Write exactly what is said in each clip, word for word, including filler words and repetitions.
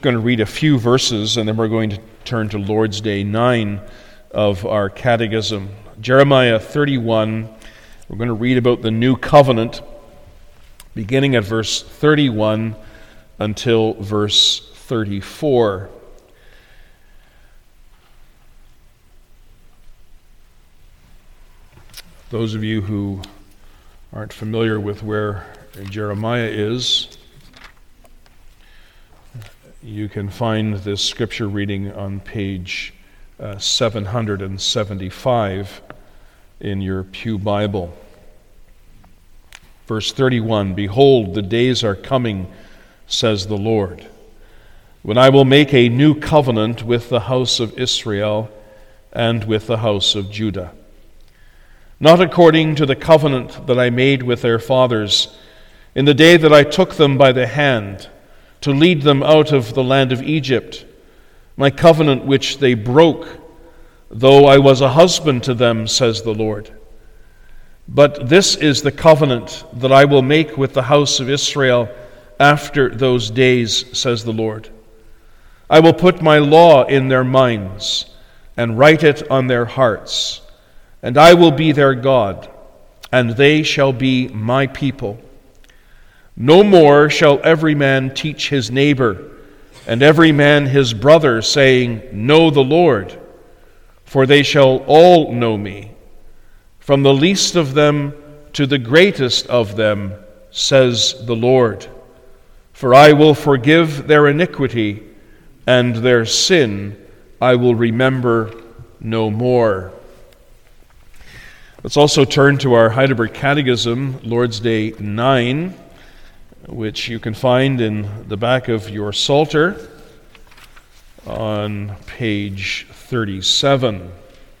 Going to read a few verses, and then we're going to turn to Lord's Day nine of our catechism. Jeremiah thirty-one, we're going to read about the new covenant, beginning at verse thirty-one until verse thirty-four. Those of you who aren't familiar with where Jeremiah is, you can find this scripture reading on page uh, seven hundred seventy-five in your Pew Bible. Verse thirty-one, "Behold, the days are coming, says the Lord, when I will make a new covenant with the house of Israel and with the house of Judah. Not according to the covenant that I made with their fathers in the day that I took them by the hand to lead them out of the land of Egypt, my covenant which they broke, though I was a husband to them, says the Lord. But this is the covenant that I will make with the house of Israel after those days, says the Lord. I will put my law in their minds and write it on their hearts, and I will be their God, and they shall be my people. No more shall every man teach his neighbor, and every man his brother, saying, Know the Lord, for they shall all know me, from the least of them to the greatest of them, says the Lord. For I will forgive their iniquity, and their sin I will remember no more." Let's also turn to our Heidelberg Catechism, Lord's Day nine, which you can find in the back of your Psalter on page thirty-seven.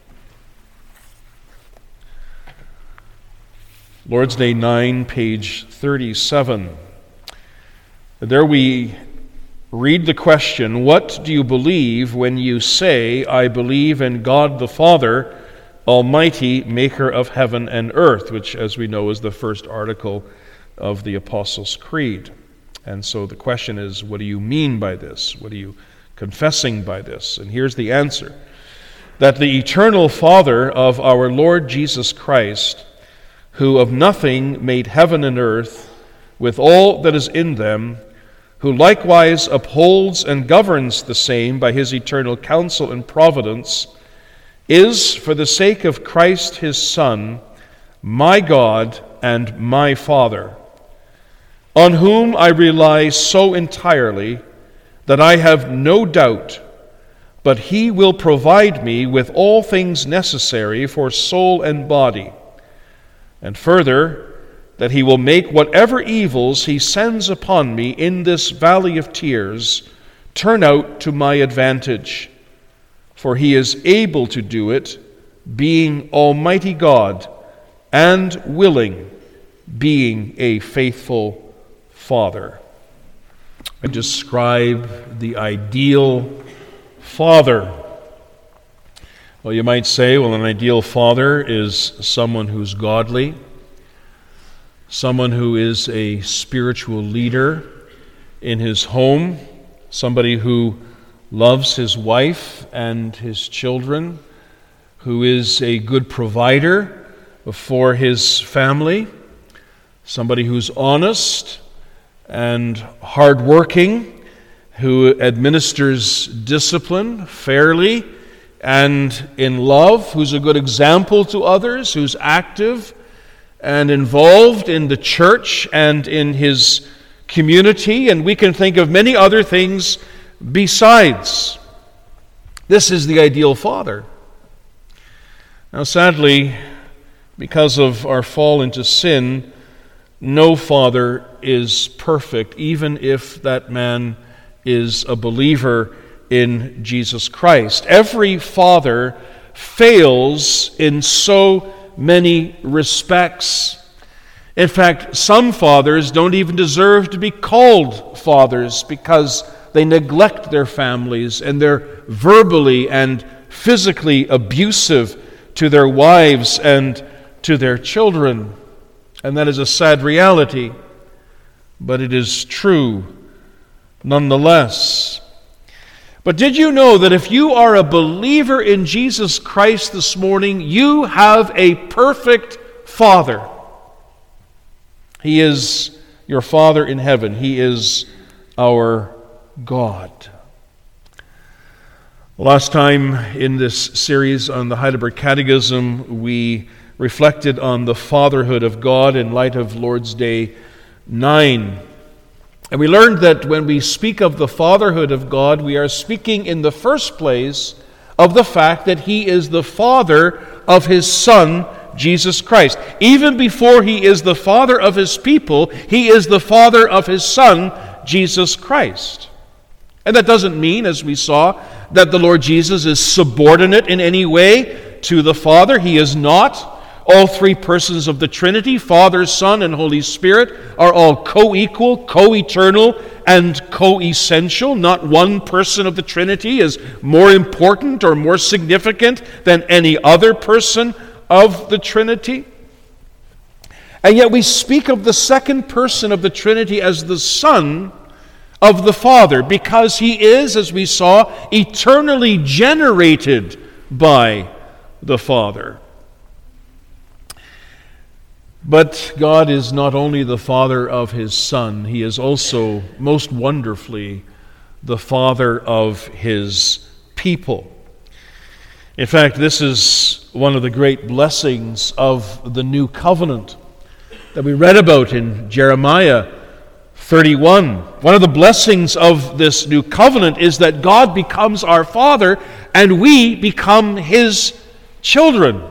Lord's Day nine, page thirty-seven. There we read the question, "What do you believe when you say, I believe in God the Father, Almighty, maker of heaven and earth," which, as we know, is the first article of the Apostles' Creed. And so the question is, what do you mean by this? What are you confessing by this? And here's the answer: that the eternal Father of our Lord Jesus Christ, who of nothing made heaven and earth, with all that is in them, who likewise upholds and governs the same by his eternal counsel and providence, is, for the sake of Christ his Son, my God and my Father, on whom I rely so entirely that I have no doubt, but he will provide me with all things necessary for soul and body, and further, that he will make whatever evils he sends upon me in this valley of tears turn out to my advantage, for he is able to do it, being Almighty God, and willing, being a faithful Father. I describe the ideal father. Well, you might say, well, an ideal father is someone who's godly, someone who is a spiritual leader in his home, somebody who loves his wife and his children, who is a good provider for his family, somebody who's honest and hardworking, who administers discipline fairly and in love, who's a good example to others, who's active and involved in the church and in his community, and we can think of many other things besides. This is the ideal father. Now, sadly, because of our fall into sin, no father is perfect, even if that man is a believer in Jesus Christ. Every father fails in so many respects. In fact, some fathers don't even deserve to be called fathers because they neglect their families and they're verbally and physically abusive to their wives and to their children. And that is a sad reality, but it is true nonetheless. But did you know that if you are a believer in Jesus Christ this morning, you have a perfect Father? He is your Father in heaven. He is our God. Last time in this series on the Heidelberg Catechism, we reflected on the fatherhood of God in light of Lord's Day nine. And we learned that when we speak of the fatherhood of God, we are speaking in the first place of the fact that He is the Father of His Son, Jesus Christ. Even before He is the Father of His people, He is the Father of His Son, Jesus Christ. And that doesn't mean, as we saw, that the Lord Jesus is subordinate in any way to the Father. He is not. All three persons of the Trinity, Father, Son, and Holy Spirit, are all co-equal, co-eternal, and co-essential. Not one person of the Trinity is more important or more significant than any other person of the Trinity. And yet we speak of the second person of the Trinity as the Son of the Father, because He is, as we saw, eternally generated by the Father. But God is not only the Father of His Son, He is also, most wonderfully, the Father of His people. In fact, this is one of the great blessings of the New Covenant that we read about in Jeremiah thirty-one. One of the blessings of this New Covenant is that God becomes our Father and we become His children.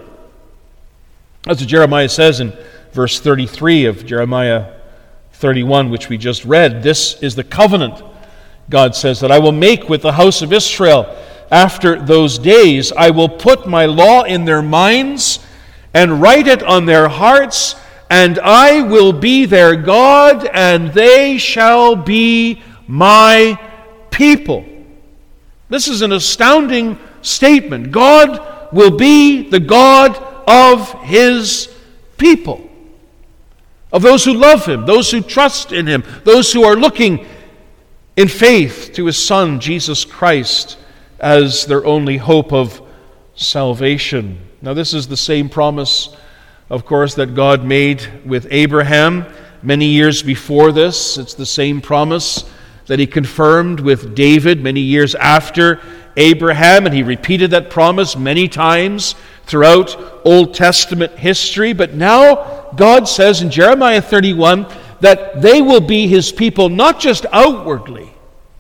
As Jeremiah says in verse thirty-three of Jeremiah thirty-one, which we just read, this is the covenant, God says, that I will make with the house of Israel. After those days, I will put my law in their minds and write it on their hearts, and I will be their God, and they shall be my people. This is an astounding statement. God will be the God of His people, of those who love Him, those who trust in Him, those who are looking in faith to His Son, Jesus Christ, as their only hope of salvation. Now, this is the same promise, of course, that God made with Abraham many years before this. It's the same promise that He confirmed with David many years after Abraham, and He repeated that promise many times throughout Old Testament history. But now God says in Jeremiah thirty-one that they will be His people not just outwardly,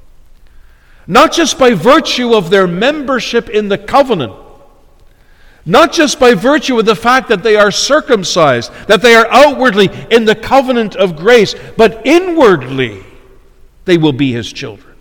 not just by virtue of their membership in the covenant, not just by virtue of the fact that they are circumcised, that they are outwardly in the covenant of grace, but inwardly they will be His children.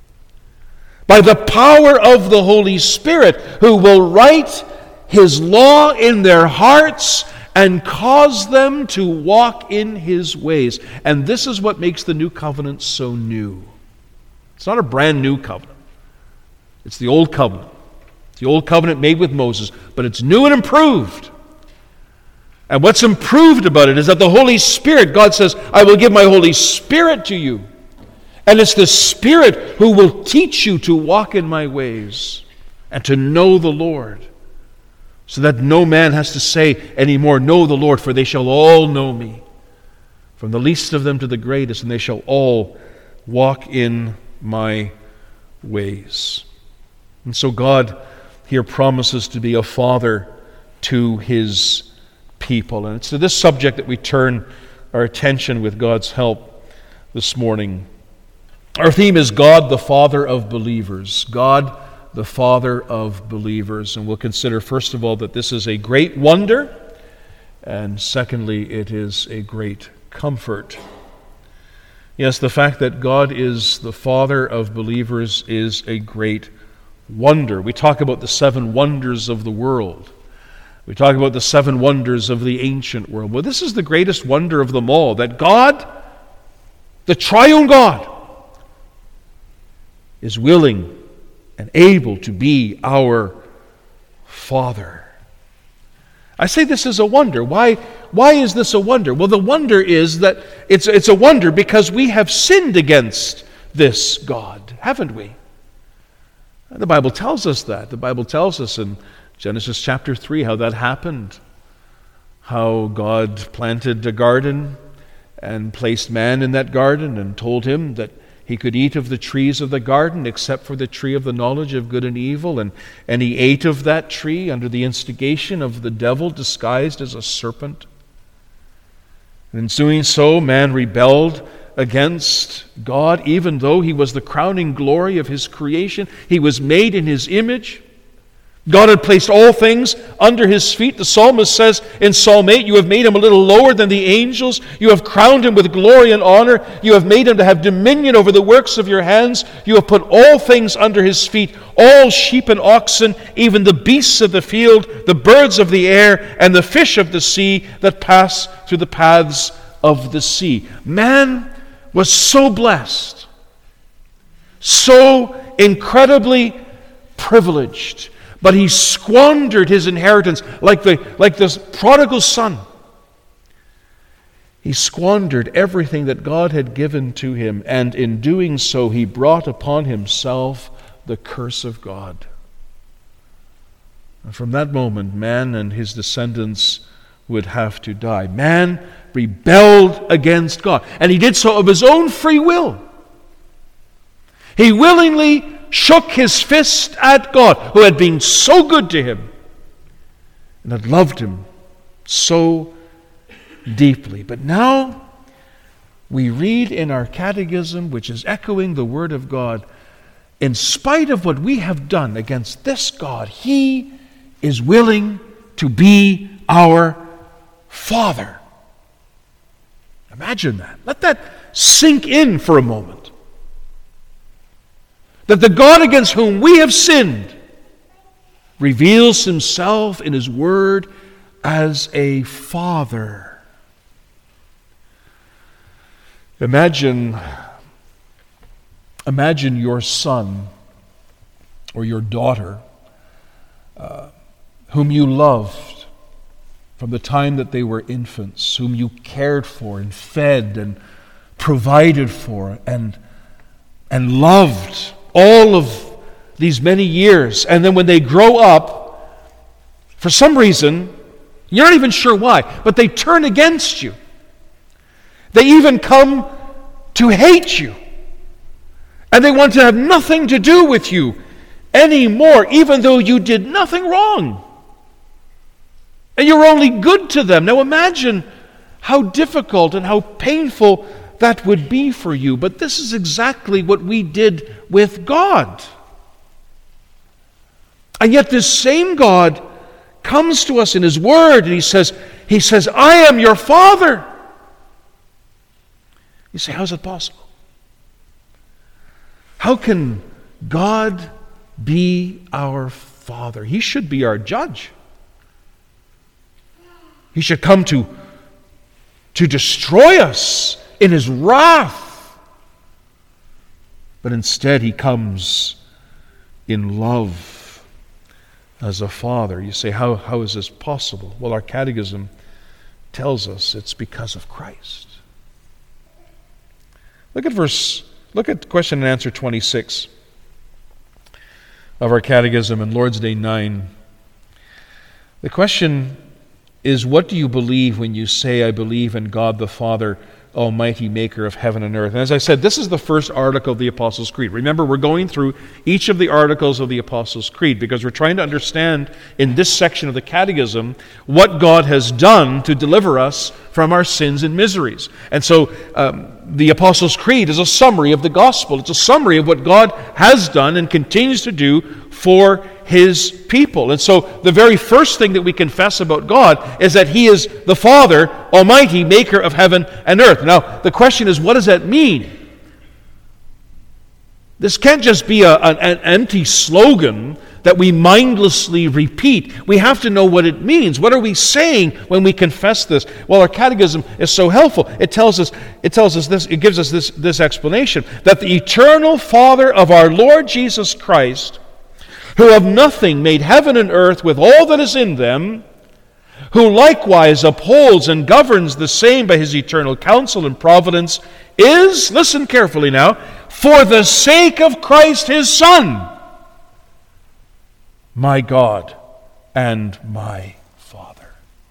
By the power of the Holy Spirit, who will write His law in their hearts and cause them to walk in His ways. And this is what makes the new covenant so new. It's not a brand new covenant. It's the old covenant. It's the old covenant made with Moses, but it's new and improved. And what's improved about it is that the Holy Spirit, God says, I will give my Holy Spirit to you. And it's the Spirit who will teach you to walk in my ways and to know the Lord, so that no man has to say anymore, know the Lord, for they shall all know me, from the least of them to the greatest, and they shall all walk in my ways. And so God here promises to be a father to His people. And it's to this subject that we turn our attention with God's help this morning. Our theme is God, the Father of believers. God, the Father of believers. And we'll consider, first of all, that this is a great wonder, and secondly, it is a great comfort. Yes, the fact that God is the Father of believers is a great wonder. We talk about the seven wonders of the world. We talk about the seven wonders of the ancient world. Well, this is the greatest wonder of them all, that God, the triune God, is willing and able to be our Father. I say this is a wonder. Why, why is this a wonder? Well, the wonder is that it's, it's a wonder because we have sinned against this God, haven't we? And the Bible tells us that. The Bible tells us in Genesis chapter three how that happened. How God planted a garden and placed man in that garden and told him that he could eat of the trees of the garden except for the tree of the knowledge of good and evil. And, and he ate of that tree under the instigation of the devil disguised as a serpent. And in doing so, man rebelled against God, even though he was the crowning glory of his creation. He was made in his image. God had placed all things under his feet. The psalmist says in Psalm eight, "You have made him a little lower than the angels. You have crowned him with glory and honor. You have made him to have dominion over the works of your hands. You have put all things under his feet, all sheep and oxen, even the beasts of the field, the birds of the air, and the fish of the sea that pass through the paths of the sea." Man was so blessed, so incredibly privileged. But he squandered his inheritance like the like this prodigal son. He squandered everything that God had given to him, and in doing so he brought upon himself the curse of God. And from that moment, man and his descendants would have to die. Man rebelled against God, and he did so of his own free will. He willingly shook his fist at God, who had been so good to him and had loved him so deeply. But now we read in our catechism, which is echoing the Word of God, in spite of what we have done against this God, He is willing to be our Father. Imagine that. Let that sink in for a moment. That the God against whom we have sinned reveals Himself in His Word as a Father. Imagine, imagine your son or your daughter uh, whom you loved from the time that they were infants, whom you cared for and fed and provided for and, and loved all of these many years. And then when they grow up, for some reason, you're not even sure why, but they turn against you. They even come to hate you. And they want to have nothing to do with you anymore, even though you did nothing wrong. And you're only good to them. Now imagine how difficult and how painful that would be for you. But this is exactly what we did with God. And yet this same God comes to us in His Word and He says, He says, "I am your Father." You say, how is it possible? How can God be our Father? He should be our judge. He should come to, to destroy us in His wrath. But instead He comes in love as a Father. You say, how, how is this possible? Well, our catechism tells us it's because of Christ. Look at verse, look at question and answer twenty-six of our catechism in Lord's Day nine. The question is, what do you believe when you say, "I believe in God the Father, Almighty, maker of heaven and earth"? And as I said, this is the first article of the Apostles' Creed. Remember, we're going through each of the articles of the Apostles' Creed because we're trying to understand in this section of the Catechism what God has done to deliver us from our sins and miseries. And so um, the Apostles' Creed is a summary of the gospel. It's a summary of what God has done and continues to do for His people. And so the very first thing that we confess about God is that He is the Father, Almighty, maker of heaven and earth. Now, the question is, what does that mean? This can't just be a, an, an empty slogan that we mindlessly repeat. We have to know what it means. What are we saying when we confess this? Well, our catechism is so helpful. It tells us, it tells us this, it gives us this, this explanation, that the eternal Father of our Lord Jesus Christ, who of nothing made heaven and earth with all that is in them, who likewise upholds and governs the same by His eternal counsel and providence, is, listen carefully now, for the sake of Christ His Son. my God and my Father.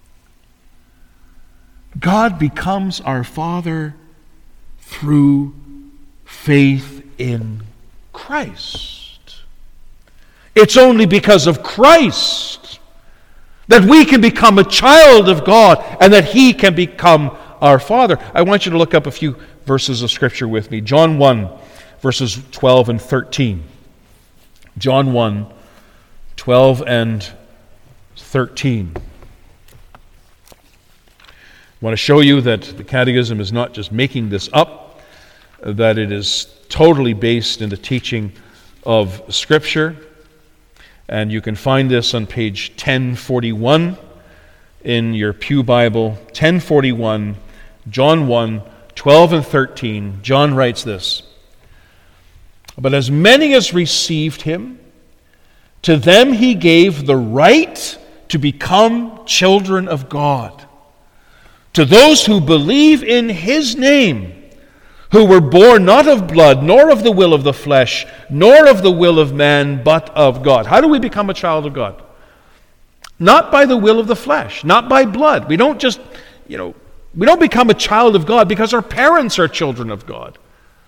God becomes our Father through faith in Christ. It's only because of Christ that we can become a child of God and that He can become our Father. I want you to look up a few verses of Scripture with me. John one, verses twelve and thirteen. John one, twelve and thirteen. I want to show you that the Catechism is not just making this up, that it is totally based in the teaching of Scripture. And you can find this on page ten forty-one in your Pew Bible. ten forty-one, John one, twelve and thirteen. John writes this: "But as many as received Him, to them He gave the right to become children of God, to those who believe in His name, who were born not of blood, nor of the will of the flesh, nor of the will of man, but of God." How do we become a child of God? Not by the will of the flesh, not by blood. We don't just, you know, we don't become a child of God because our parents are children of God.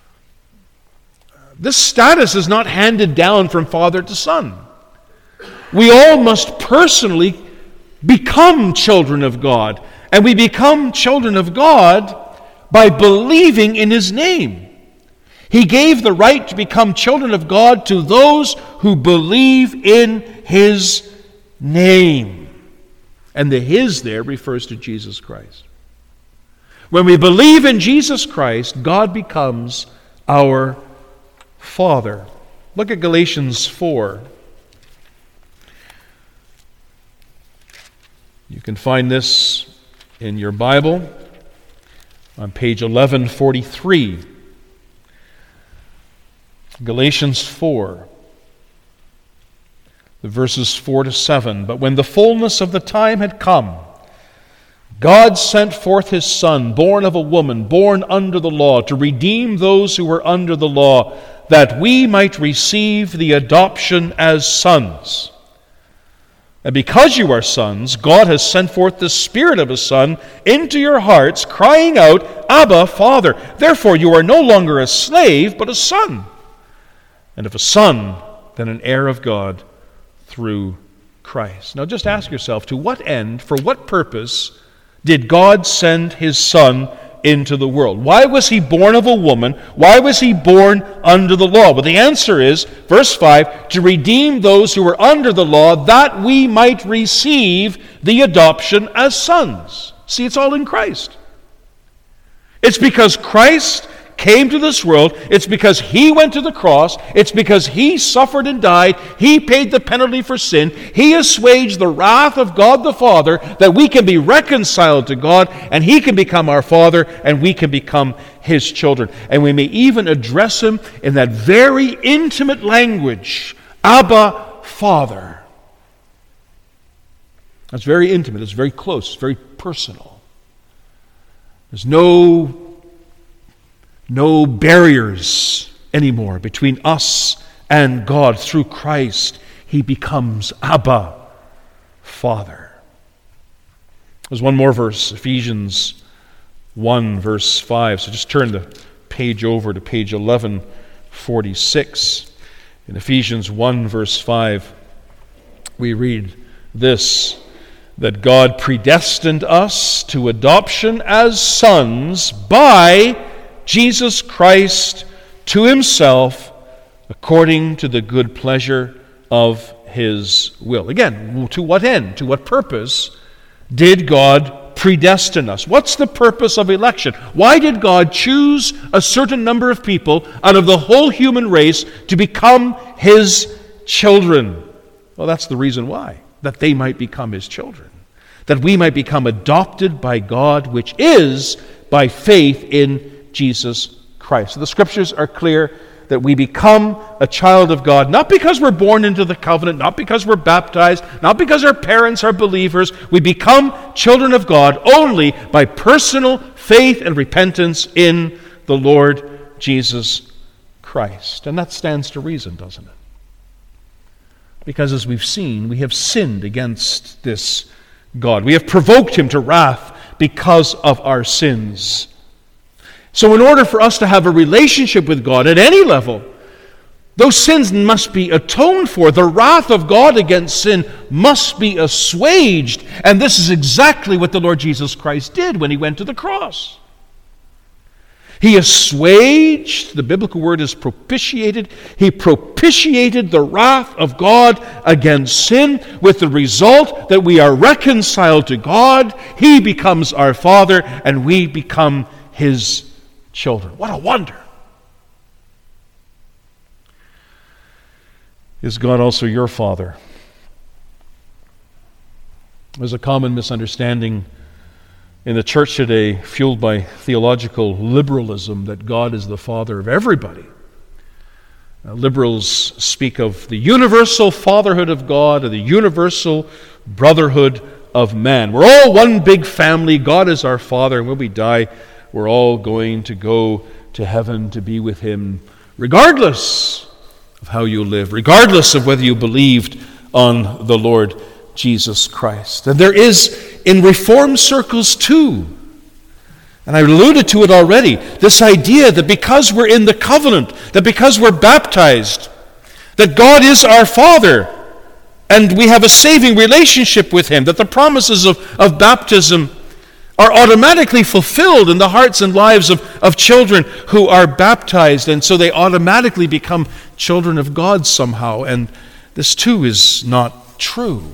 This status is not handed down from father to son. We all must personally become children of God. And we become children of God by believing in His name. He gave the right to become children of God to those who believe in His name. And the His there refers to Jesus Christ. When we believe in Jesus Christ, God becomes our Father. Look at Galatians four. You can find this in your Bible on page eleven forty-three. Galatians four, the verses four to seven. "But when the fullness of the time had come, God sent forth His Son, born of a woman, born under the law, to redeem those who were under the law, that we might receive the adoption as sons. And because you are sons, God has sent forth the Spirit of His Son into your hearts, crying out, 'Abba, Father.' Therefore you are no longer a slave, but a son. And if a son, then an heir of God through Christ." Now just ask yourself, to what end, for what purpose did God send His Son into the world? Why was He born of a woman? Why was He born under the law? Well, the answer is, verse five, to redeem those who were under the law, that we might receive the adoption as sons. See, it's all in Christ. It's because Christ came to this world. It's because He went to the cross. It's because He suffered and died. He paid the penalty for sin. He assuaged the wrath of God the Father, that we can be reconciled to God, and He can become our Father, and we can become His children. And we may even address Him in that very intimate language, Abba, Father. That's very intimate. It's very close. It's very personal. There's no No barriers anymore between us and God. Through Christ, He becomes Abba, Father. There's one more verse, Ephesians one, verse five. So just turn the page over to page eleven forty-six. In Ephesians one, verse five, we read this: that God predestined us to adoption as sons by Jesus Christ to Himself, according to the good pleasure of His will. Again, to what end? To what purpose did God predestine us? What's the purpose of election? Why did God choose a certain number of people out of the whole human race to become His children? Well, that's the reason why. That they might become His children. That we might become adopted by God, which is by faith in Jesus Christ. So the Scriptures are clear that we become a child of God, not because we're born into the covenant, not because we're baptized, not because our parents are believers. We become children of God only by personal faith and repentance in the Lord Jesus Christ. And that stands to reason, doesn't it? Because as we've seen, we have sinned against this God. We have provoked him to wrath because of our sins. So in order for us to have a relationship with God at any level, those sins must be atoned for. The wrath of God against sin must be assuaged. And this is exactly what the Lord Jesus Christ did when he went to the cross. He assuaged, the biblical word is propitiated, he propitiated the wrath of God against sin, with the result that we are reconciled to God, he becomes our Father, and we become his children. What a wonder! Is God also your Father? There's a common misunderstanding in the church today, fueled by theological liberalism, that God is the Father of everybody. Uh, liberals speak of the universal fatherhood of God or the universal brotherhood of man. We're all one big family. God is our Father, and when we die, we're all going to go to heaven to be with him, regardless of how you live, regardless of whether you believed on the Lord Jesus Christ. And there is in Reformed circles too, and I alluded to it already, this idea that because we're in the covenant, that because we're baptized, that God is our Father, and we have a saving relationship with him, that the promises of, of baptism are automatically fulfilled in the hearts and lives of, of children who are baptized, and so they automatically become children of God somehow. And this too is not true.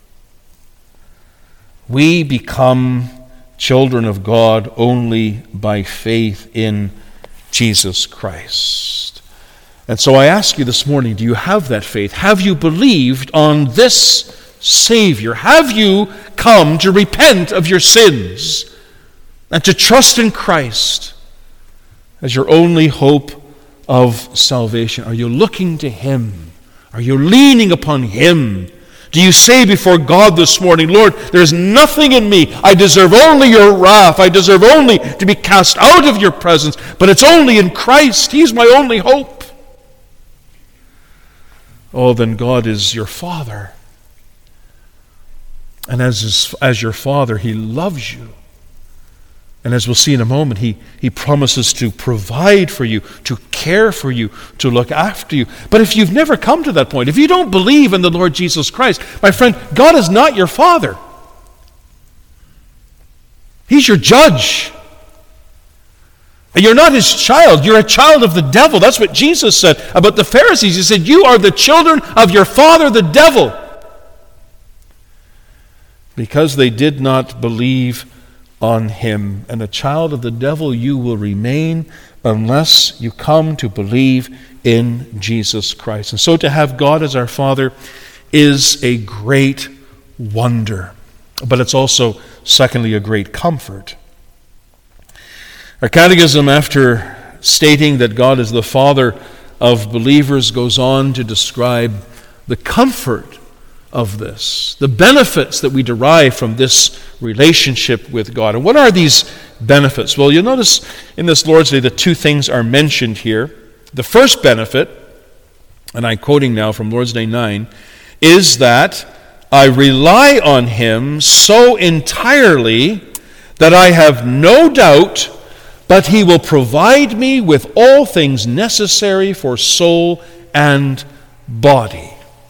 We become children of God only by faith in Jesus Christ. And so I ask you this morning, do you have that faith? Have you believed on this Savior? Have you come to repent of your sins and to trust in Christ as your only hope of salvation? Are you looking to him? Are you leaning upon him? Do you say before God this morning, Lord, there's nothing in me. I deserve only your wrath. I deserve only to be cast out of your presence. But it's only in Christ. He's my only hope. Oh, then God is your Father. And as, his, as your Father, he loves you. And as we'll see in a moment, he, he promises to provide for you, to care for you, to look after you. But if you've never come to that point, if you don't believe in the Lord Jesus Christ, my friend, God is not your Father. He's your judge. And you're not his child. You're a child of the devil. That's what Jesus said about the Pharisees. He said, you are the children of your father, the devil. Because they did not believe on him. And a child of the devil you will remain unless you come to believe in Jesus Christ. And so to have God as our Father is a great wonder. But it's also, secondly, a great comfort. Our catechism, after stating that God is the Father of believers, goes on to describe the comfort of this, the benefits that we derive from this relationship with God. And what are these benefits? Well, you'll notice in this Lord's Day that two things are mentioned here. The first benefit, and I'm quoting now from Lord's Day nine, is that I rely on him so entirely that I have no doubt but he will provide me with all things necessary for soul and body.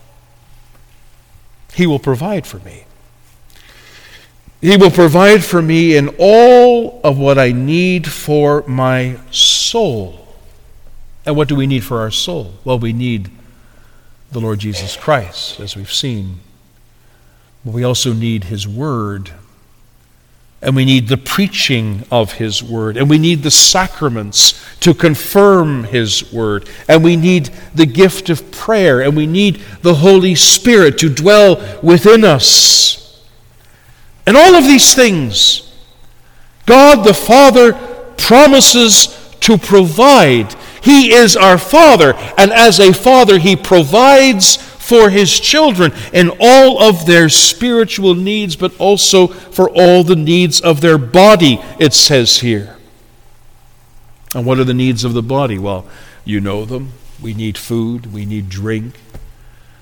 He will provide for me. He will provide for me in all of what I need for my soul. And what do we need for our soul? Well, we need the Lord Jesus Christ, as we've seen. But we also need his word. And we need the preaching of his word. And we need the sacraments to confirm his word. And we need the gift of prayer. And we need the Holy Spirit to dwell within us. And all of these things, God the Father promises to provide. He is our Father. And as a Father, he provides for his children in all of their spiritual needs, but also for all the needs of their body, it says here. And what are the needs of the body? Well, you know them. We need food, we need drink,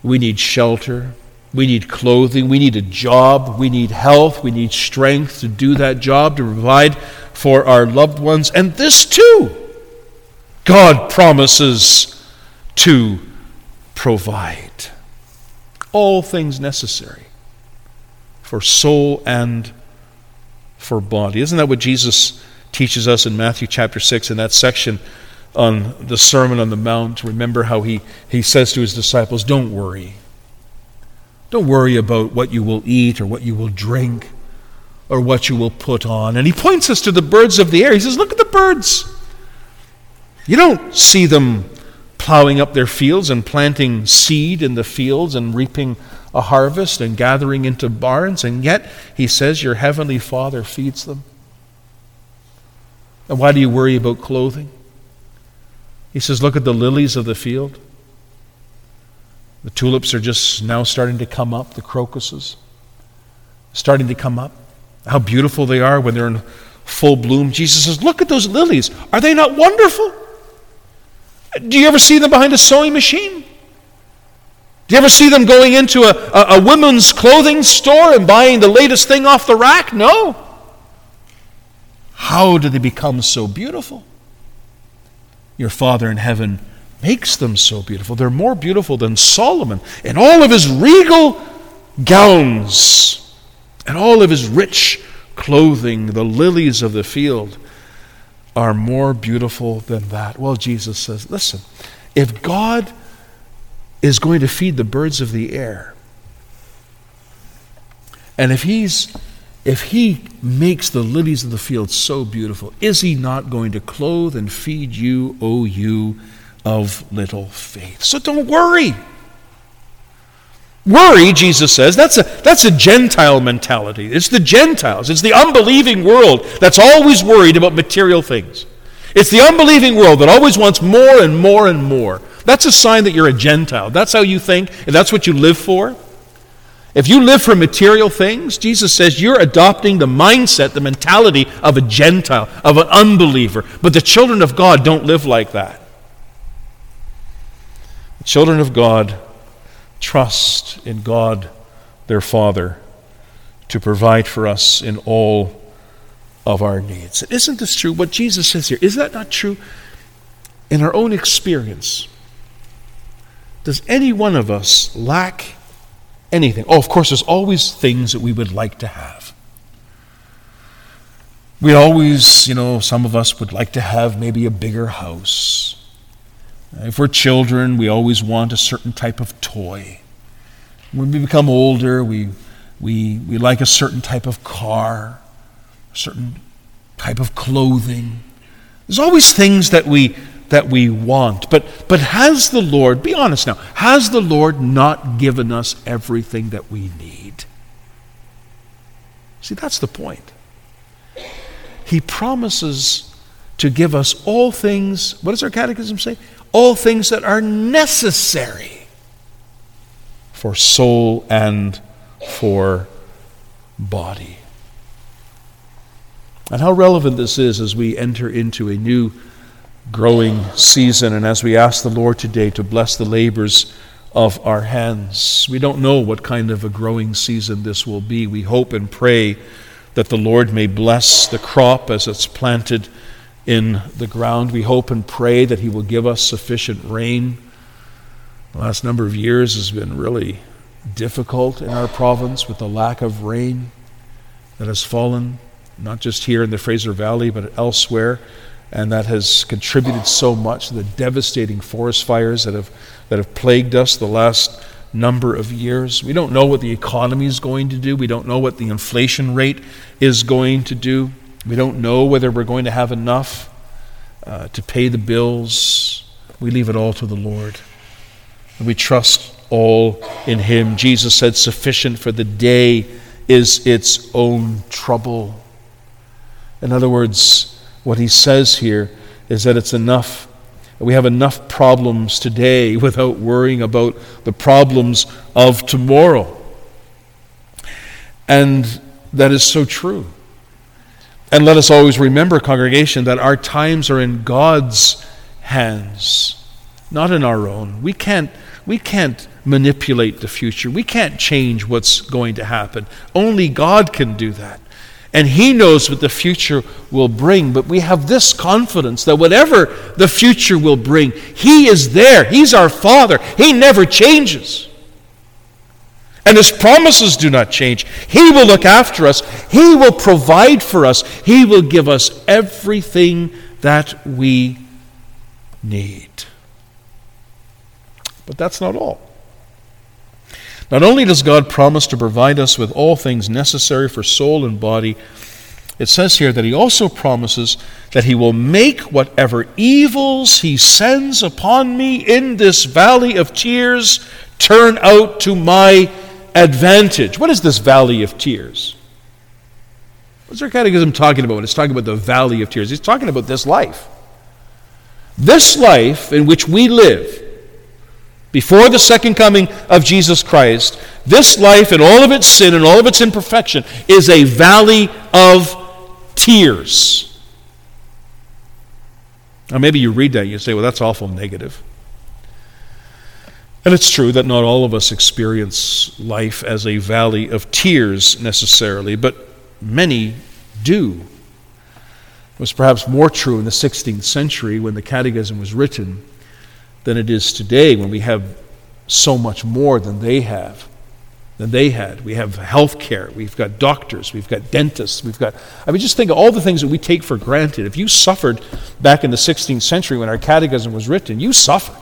we need shelter, we need clothing, we need a job, we need health, we need strength to do that job, to provide for our loved ones. And this too, God promises to provide. All things necessary for soul and for body. Isn't that what Jesus teaches us in Matthew chapter six, in that section on the Sermon on the Mount? Remember how he, he says to his disciples, don't worry. Don't worry about what you will eat or what you will drink or what you will put on. And he points us to the birds of the air. He says, look at the birds. You don't see them plowing up their fields and planting seed in the fields and reaping a harvest and gathering into barns, and yet he says your heavenly Father feeds them. And why do you worry about clothing? He says, look at the lilies of the field. The tulips are just now starting to come up, the crocuses starting to come up. How beautiful they are when they're in full bloom. Jesus says, look at those lilies. Are they not wonderful? Do you ever see them behind a sewing machine? Do you ever see them going into a, a, a women's clothing store and buying the latest thing off the rack? No. How do they become so beautiful? Your Father in heaven makes them so beautiful. They're more beautiful than Solomon in all of his regal gowns and all of his rich clothing. The lilies of the field are more beautiful than that. Well, Jesus says, listen, if God is going to feed the birds of the air, and if he's if he makes the lilies of the field so beautiful, is he not going to clothe and feed you, O you of little faith? So don't worry. Worry, Jesus says, that's a that's a Gentile mentality. It's the Gentiles. It's the unbelieving world that's always worried about material things. It's the unbelieving world that always wants more and more and more. That's a sign that you're a Gentile. That's how you think, and that's what you live for. If you live for material things, Jesus says you're adopting the mindset, the mentality of a Gentile, of an unbeliever. But the children of God don't live like that. The children of God trust in God, their Father, to provide for us in all of our needs. Isn't this true? What Jesus says here, is that not true in our own experience? Does any one of us lack anything? Oh, of course, there's always things that we would like to have. We always, you know, some of us would like to have maybe a bigger house. If we're children, we always want a certain type of toy. When we become older, we we we like a certain type of car, a certain type of clothing. There's always things that we that we want. But but has the Lord, be honest now, has the Lord not given us everything that we need? See, that's the point. He promises to give us all things, what does our catechism say? All things that are necessary for soul and for body. And how relevant this is as we enter into a new growing season, and as we ask the Lord today to bless the labors of our hands. We don't know what kind of a growing season this will be. We hope and pray that the Lord may bless the crop as it's planted in the ground. We hope and pray that He will give us sufficient rain. The last number of years has been really difficult in our province with the lack of rain that has fallen, not just here in the Fraser Valley, but elsewhere. And that has contributed so much to the devastating forest fires that have that have plagued us the last number of years. We don't know what the economy is going to do. We don't know what the inflation rate is going to do. We don't know whether we're going to have enough uh, to pay the bills. We leave it all to the Lord. And we trust all in Him. Jesus said, sufficient for the day is its own trouble. In other words, what He says here is that it's enough. We have enough problems today without worrying about the problems of tomorrow. And that is so true. And let us always remember, congregation, that our times are in God's hands, not in our own. We can't we can't manipulate the future. We can't change what's going to happen. Only God can do that. And He knows what the future will bring. But we have this confidence that whatever the future will bring, He is there. He's our Father. He never changes. And His promises do not change. He will look after us. He will provide for us. He will give us everything that we need. But that's not all. Not only does God promise to provide us with all things necessary for soul and body, it says here that He also promises that He will make whatever evils He sends upon me in this valley of tears turn out to my advantage. What is this valley of tears? What's our catechism talking about when it's talking about the valley of tears? He's talking about this life. This life in which we live before the second coming of Jesus Christ, this life and all of its sin and all of its imperfection is a valley of tears. Now maybe you read that and you say, well, that's awful negative. And it's true that not all of us experience life as a valley of tears necessarily, but many do. It was perhaps more true in the sixteenth century when the Catechism was written than it is today when we have so much more than they have, than they had. We have health care, we've got doctors, we've got dentists, we've got, I mean, just think of all the things that we take for granted. If you suffered back in the sixteenth century when our Catechism was written, you suffered.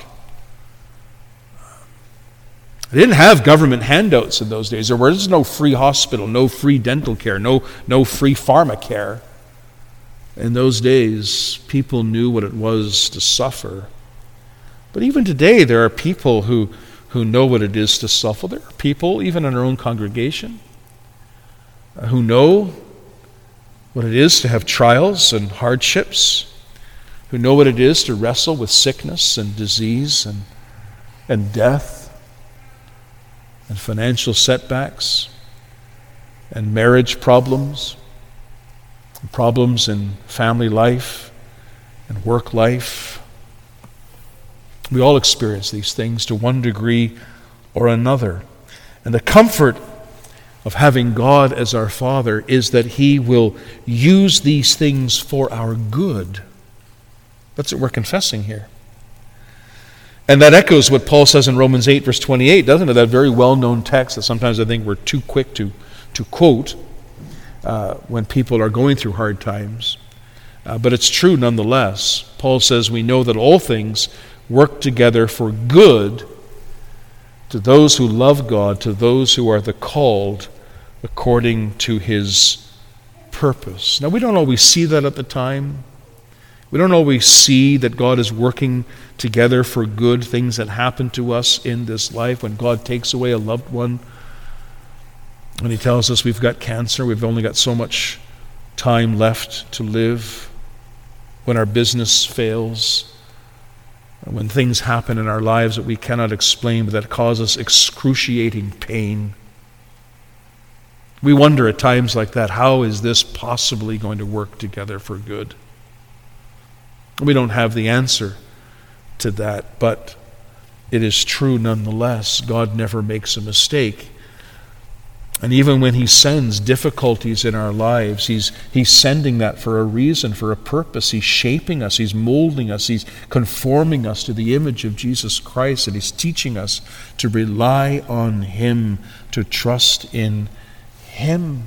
They didn't have government handouts in those days. There was no free hospital, no free dental care, no, no free pharma care. In those days, people knew what it was to suffer. But even today, there are people who, who know what it is to suffer. There are people, even in our own congregation, uh, who know what it is to have trials and hardships, who know what it is to wrestle with sickness and disease and, and death and financial setbacks and marriage problems, and problems in family life and work life. We all experience these things to one degree or another. And the comfort of having God as our Father is that He will use these things for our good. That's what we're confessing here. And that echoes what Paul says in Romans eight, verse twenty-eight, doesn't it? That very well-known text that sometimes I think we're too quick to, to quote uh, when people are going through hard times. Uh, but it's true nonetheless. Paul says we know that all things work together for good to those who love God, to those who are the called according to His purpose. Now, we don't always see that at the time. We don't always see that God is working together for good, things that happen to us in this life. When God takes away a loved one, when He tells us we've got cancer, we've only got so much time left to live, when our business fails, when things happen in our lives that we cannot explain but that cause us excruciating pain. We wonder at times like that, how is this possibly going to work together for good? We don't have the answer to that, but it is true nonetheless. God never makes a mistake. And even when He sends difficulties in our lives, He's He's sending that for a reason, for a purpose. He's shaping us, He's molding us, He's conforming us to the image of Jesus Christ, and He's teaching us to rely on Him, to trust in Him.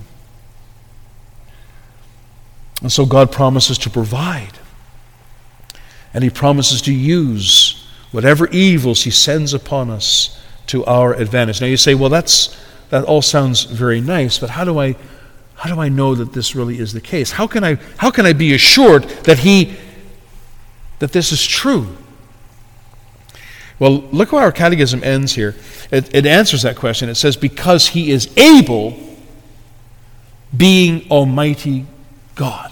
And so God promises to provide. And He promises to use whatever evils He sends upon us to our advantage. Now you say, well, that's that all sounds very nice, but how do I how do I know that this really is the case? How can I how can I be assured that He that this is true? Well, look how our catechism ends here. It, it answers that question. It says, because He is able, being Almighty God.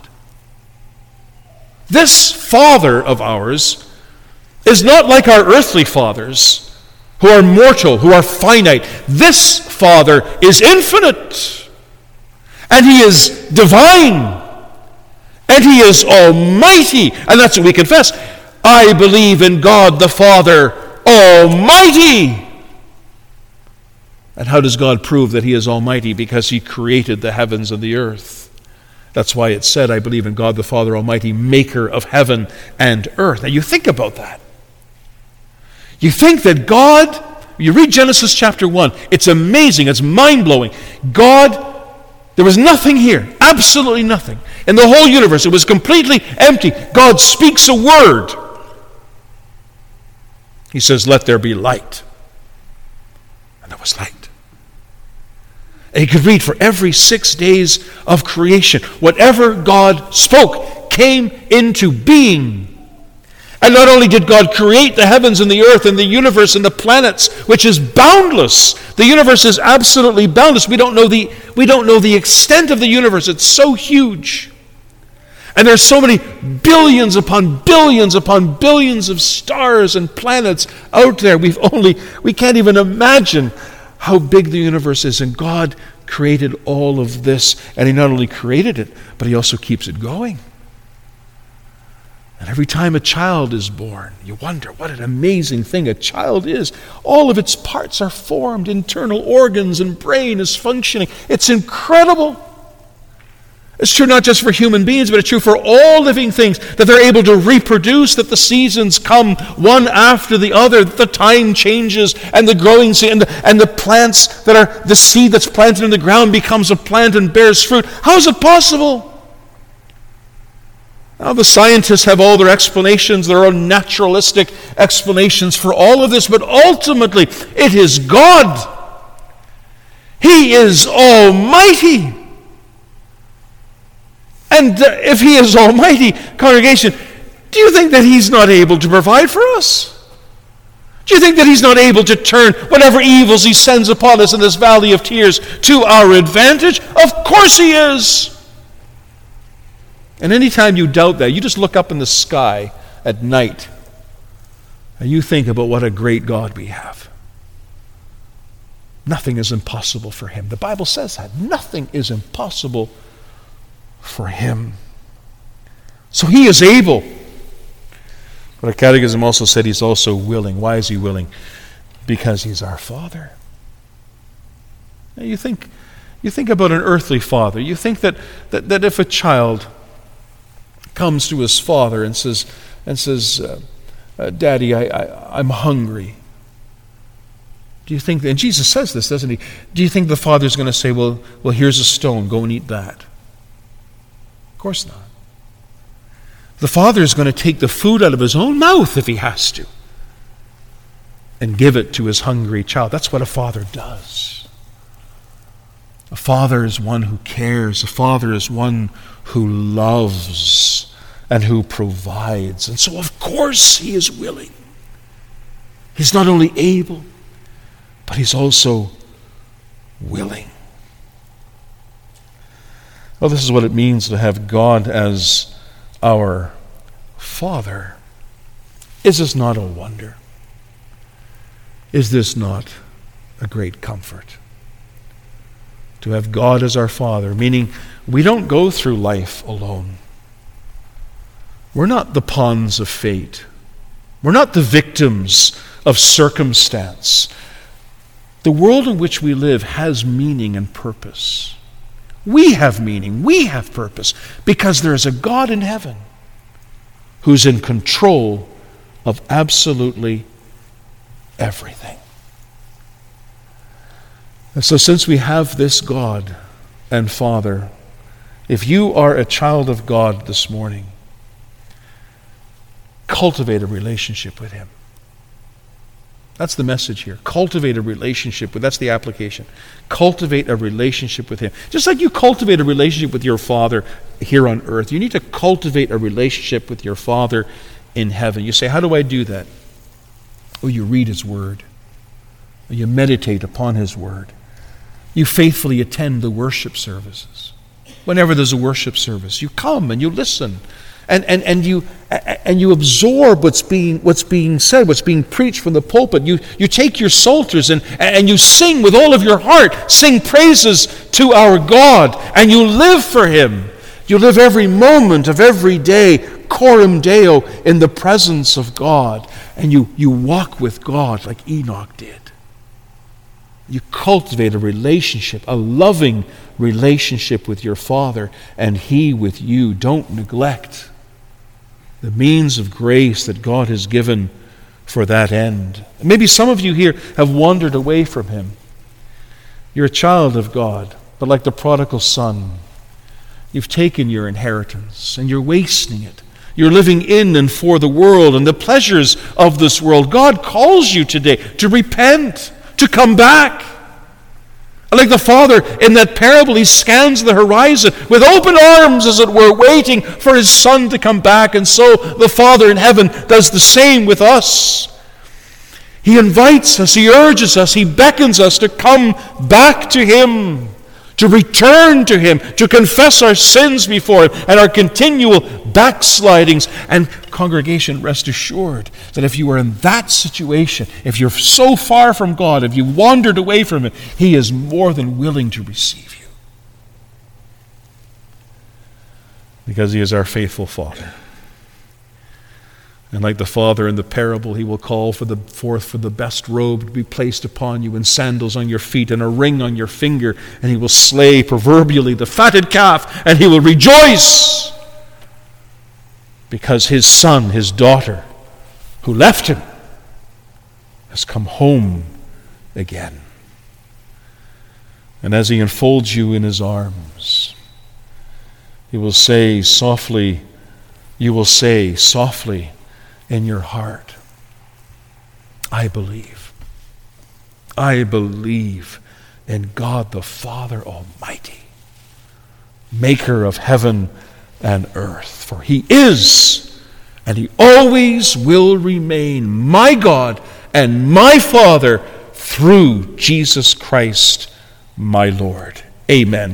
This Father of ours is not like our earthly fathers who are mortal, who are finite. This Father is infinite, and He is divine, and He is almighty. And that's what we confess. I believe in God the Father Almighty. And how does God prove that he is almighty? Because he created the heavens and the earth. That's why it said, I believe in God the Father Almighty, maker of heaven and earth. Now you think about that. You think that God, you read Genesis chapter one, it's amazing, it's mind-blowing. God, there was nothing here, absolutely nothing. In the whole universe, it was completely empty. God speaks a word. He says, let there be light. And there was light. And you could read for every six days of creation, whatever God spoke came into being. And not only did God create the heavens and the earth and the universe and the planets, which is boundless. The universe is absolutely boundless. We don't know the, we don't know the extent of the universe. It's so huge. And there's so many billions upon billions upon billions of stars and planets out there. We've only, we can't even imagine how big the universe is. And God created all of this. And he not only created it, but he also keeps it going. And every time a child is born, you wonder what an amazing thing a child is. All of its parts are formed, internal organs and brain is functioning. It's incredible. It's true not just for human beings, but it's true for all living things, that they're able to reproduce, that the seasons come one after the other, that the time changes, and the growing seed, and the, and the plants that are, the seed that's planted in the ground becomes a plant and bears fruit. How is it possible? Now, the scientists have all their explanations, their own naturalistic explanations for all of this, but ultimately, it is God. He is almighty. And uh, if he is almighty, congregation, do you think that he's not able to provide for us? Do you think that he's not able to turn whatever evils he sends upon us in this valley of tears to our advantage? Of course he is. And anytime you doubt that, you just look up in the sky at night and you think about what a great God we have. Nothing is impossible for him. The Bible says that. Nothing is impossible for him. So he is able. But our catechism also said he's also willing. Why is he willing? Because he's our Father. Now you think, you think about an earthly father. You think that, that, that if a child comes to his father and says, and says, uh, uh, Daddy, I, I, I'm hungry. Do you think, and Jesus says this, doesn't he? Do you think the father's going to say, well, well, here's a stone, go and eat that? Of course not. The father is going to take the food out of his own mouth if he has to and give it to his hungry child. That's what a father does. A father is one who cares. A father is one who loves and who provides. And so, of course, he is willing. He's not only able, but he's also willing. Well, this is what it means to have God as our Father. Is this not a wonder? Is this not a great comfort? To have God as our Father, meaning we don't go through life alone. We're not the pawns of fate. We're not the victims of circumstance. The world in which we live has meaning and purpose. We have meaning, we have purpose, because there is a God in heaven who's in control of absolutely everything. And so since we have this God and Father, if you are a child of God this morning, cultivate a relationship with him. That's the message here. Cultivate a relationship with, that's the application. Cultivate a relationship with him. Just like you cultivate a relationship with your Father here on earth, you need to cultivate a relationship with your Father in heaven. You say, how do I do that? Oh, you read his word. You meditate upon his word. You faithfully attend the worship services. Whenever there's a worship service, you come and you listen. And, and, and you and you absorb what's being what's being said, what's being preached from the pulpit. You you take your psalters and, and you sing with all of your heart, sing praises to our God, and you live for him. You live every moment of every day, coram Deo, in the presence of God. and you, you walk with God like Enoch did. You cultivate a relationship, a loving relationship with your Father, and He with you. Don't neglect the means of grace that God has given for that end. Maybe some of you here have wandered away from Him. You're a child of God, but like the prodigal son, you've taken your inheritance and you're wasting it. You're living in and for the world and the pleasures of this world. God calls you today to repent, to come back. Like the father in that parable, he scans the horizon with open arms, as it were, waiting for his son to come back. And so the Father in heaven does the same with us. He invites us, he urges us, he beckons us to come back to him, to return to him, to confess our sins before him and our continual backslidings. And congregation, rest assured that if you are in that situation, if you're so far from God, if you wandered away from him, he is more than willing to receive you. Because he is our faithful Father. And like the father in the parable, he will call for the forth for the best robe to be placed upon you, and sandals on your feet, and a ring on your finger, and he will slay proverbially the fatted calf, and he will rejoice because his son, his daughter, who left him, has come home again. And as he enfolds you in his arms, he will say softly, you will say softly, in your heart, I believe. I believe in God the Father Almighty, maker of heaven and earth. For he is, and he always will remain, my God and my Father through Jesus Christ, my Lord. Amen.